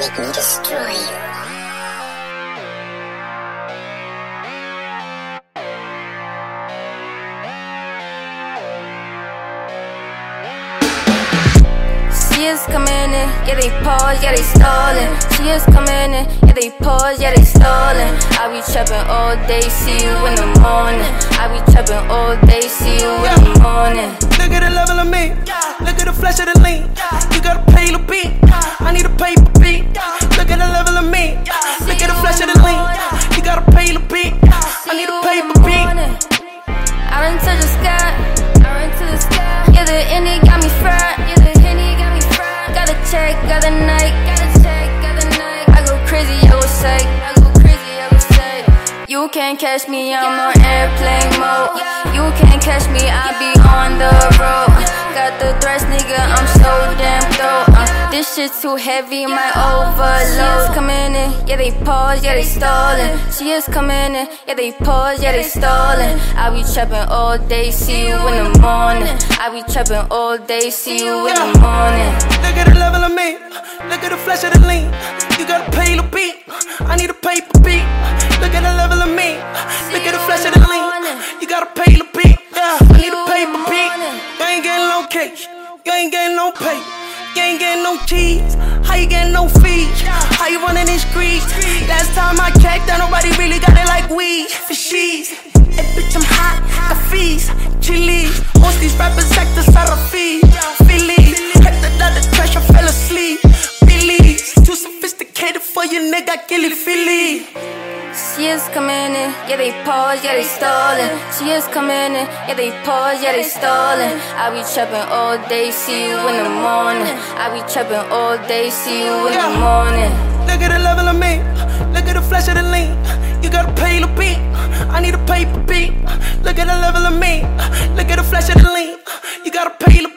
make me destroy you. She is coming in, yeah they pause, yeah they stalling. She is coming in, yeah they pause, yeah they stalling. I be trapping all day, see you in the morning. I be trapping all day, see you in the morning. Look at the level of me, look at the flesh of the lean. You gotta pay the beat, I need a paper beat. Look at the level of me, look at the flesh of the lean. You gotta pay the beat, I need a paper beat. I done touch the sky, I run to the sky. Yeah the Henny got me fried, yeah the Henny got me fried. Got a check, got a night, got a check, got a night. I go crazy, I go psych, I go crazy, I go psych. You can't catch me, I'm on airplane mode. You can't catch me, I be on the road. Got the threats, nigga, I'm so damn dope. This shit too heavy, my overload. She is coming in, yeah they pause, yeah they stalling. She is coming in, yeah they pause, yeah they stalling. I be trapping all day, see you in the morning. I be trapping all day, see you in the morning. Look at the level of me, look at the flesh of the lean. You gotta pay the beat, I need a paper beat. Look at the level of me, look at the flesh of the lean. You gotta pay the beat, I need a paper beat. You ain't getting no cash, you ain't getting no pay. You ain't getting no cheese, how you getting no fees? How you running this grease? Last time I checked, that nobody really got it like we. For she's, hey bitch I'm hot, got fees, chilies. Most these rappers act the Sarafis, Phillies. Had the other trash, I fell asleep. Billy's too sophisticated for you, nigga, kill it, Philly. She is coming in, yeah they pause, yeah they stalling. She is coming in, yeah they pause, yeah they stalling. I be trapping all day, see you in the morning. I be trapping all day, see you in the morning. Look at the level of me, look at the flesh of the lean. You gotta pay the beat, I need a paper beat. Look at the level of me, look at the flesh of the lean. You gotta pay the